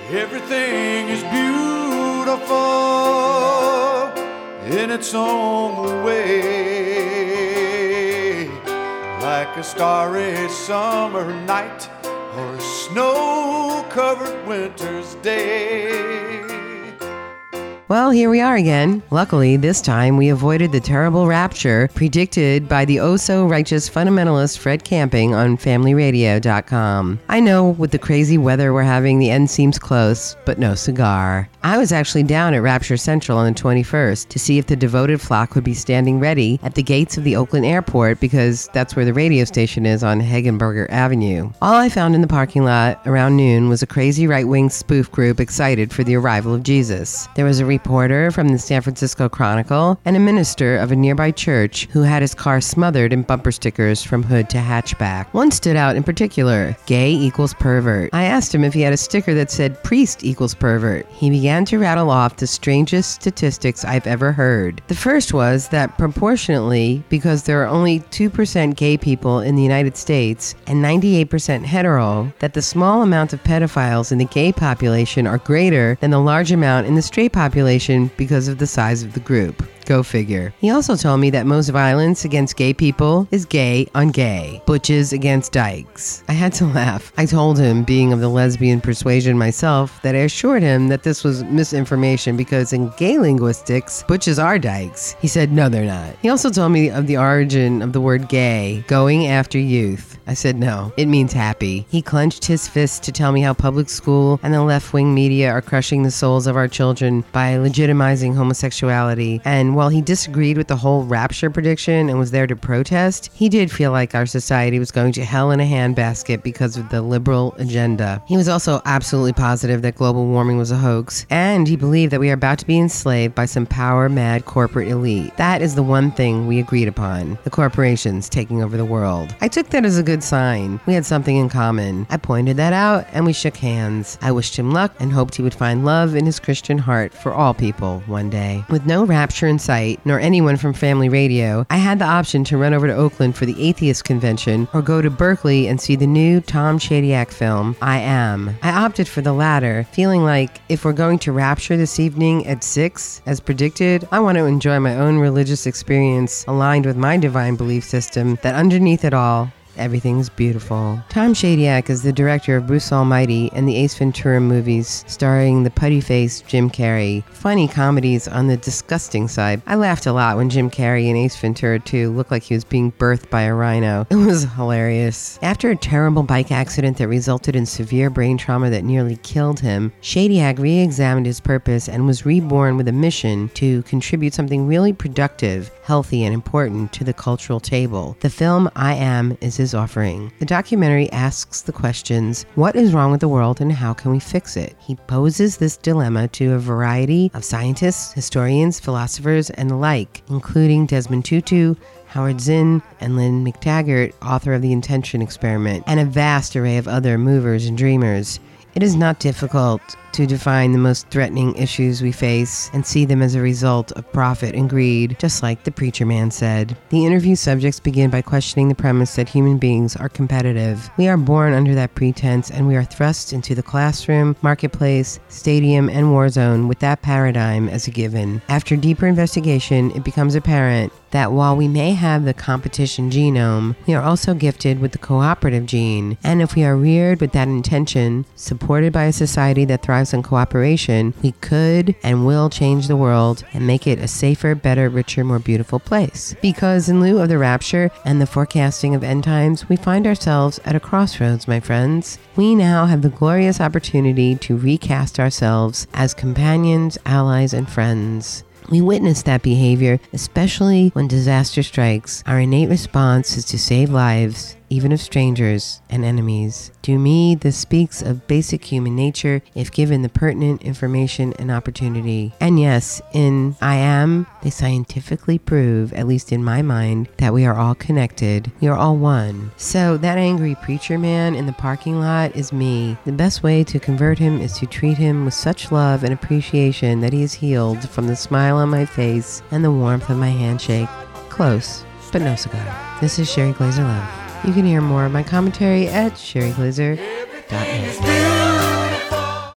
Everything is beautiful in its own way, like a starry summer night or a snow-covered winter's day. Well, here we are again. Luckily, this time we avoided the terrible rapture predicted by the oh-so-righteous fundamentalist Fred Camping on FamilyRadio.com. I know with the crazy weather we're having, the end seems close, but no cigar. I was actually down at Rapture Central on the 21st to see if the devoted flock would be standing ready at the gates of the Oakland airport, because that's where the radio station is on Hagenberger Avenue. All I found in the parking lot around noon was a crazy right-wing spoof group excited for the arrival of Jesus. There was a reporter from the San Francisco Chronicle and a minister of a nearby church who had his car smothered in bumper stickers from hood to hatchback. One stood out in particular: gay equals pervert. I asked him if he had a sticker that said priest equals pervert. He began to rattle off the strangest statistics I've ever heard. The first was that proportionately, because there are only 2% gay people in the United States and 98% hetero, that the small amount of pedophiles in the gay population are greater than the large amount in the straight population because of the size of the group. Go figure. He also told me that most violence against gay people is gay on gay. Butches against dykes. I had to laugh. I told him, being of the lesbian persuasion myself, that I assured him that this was misinformation because in gay linguistics, butches are dykes. He said, no, they're not. He also told me of the origin of the word gay, going after youth. I said, no, it means happy. He clenched his fist to tell me how public school and the left-wing media are crushing the souls of our children by legitimizing homosexuality. And while he disagreed with the whole rapture prediction and was there to protest, he did feel like our society was going to hell in a handbasket because of the liberal agenda. He was also absolutely positive that global warming was a hoax, and he believed that we are about to be enslaved by some power-mad corporate elite. That is the one thing we agreed upon: the corporations taking over the world. I took that as a good sign. We had something in common. I pointed that out, and we shook hands. I wished him luck and hoped he would find love in his Christian heart for all people one day. With no rapture in sight, nor anyone from Family Radio, I had the option to run over to Oakland for the Atheist Convention or go to Berkeley and see the new Tom Shadyac film, I Am. I opted for the latter, feeling like if we're going to rapture this evening at 6, as predicted, I want to enjoy my own religious experience aligned with my divine belief system, that underneath it all, everything's beautiful. Tom Shadyac is the director of Bruce Almighty and the Ace Ventura movies, starring the putty-faced Jim Carrey. Funny comedies on the disgusting side. I laughed a lot when Jim Carrey in Ace Ventura 2 looked like he was being birthed by a rhino. It was hilarious. After a terrible bike accident that resulted in severe brain trauma that nearly killed him, Shadyac re-examined his purpose and was reborn with a mission to contribute something really productive, healthy, and important to the cultural table. The film I Am is his offering. The documentary asks the questions: what is wrong with the world and how can we fix it? He poses this dilemma to a variety of scientists, historians, philosophers, and the like, including Desmond Tutu, Howard Zinn, and Lynn McTaggart, author of The Intention Experiment, and a vast array of other movers and dreamers. It is not difficult to define the most threatening issues we face and see them as a result of profit and greed, just like the preacher man said. The interview subjects begin by questioning the premise that human beings are competitive. We are born under that pretense, and we are thrust into the classroom, marketplace, stadium, and war zone with that paradigm as a given. After deeper investigation, it becomes apparent that while we may have the competition genome, we are also gifted with the cooperative gene. And if we are reared with that intention, supported by a society that thrives on cooperation, we could and will change the world and make it a safer, better, richer, more beautiful place. Because in lieu of the rapture and the forecasting of end times, we find ourselves at a crossroads, my friends. We now have the glorious opportunity to recast ourselves as companions, allies, and friends. We witness that behavior, especially when disaster strikes. Our innate response is to save lives, even of strangers and enemies. To me, this speaks of basic human nature if given the pertinent information and opportunity. And yes, in I Am, they scientifically prove, at least in my mind, that we are all connected. We are all one. So that angry preacher man in the parking lot is me. The best way to convert him is to treat him with such love and appreciation that he is healed from the smile on my face and the warmth of my handshake. Close, but no cigar. This is Sherry Glazer Love. You can hear more of my commentary at sherryglazer.net.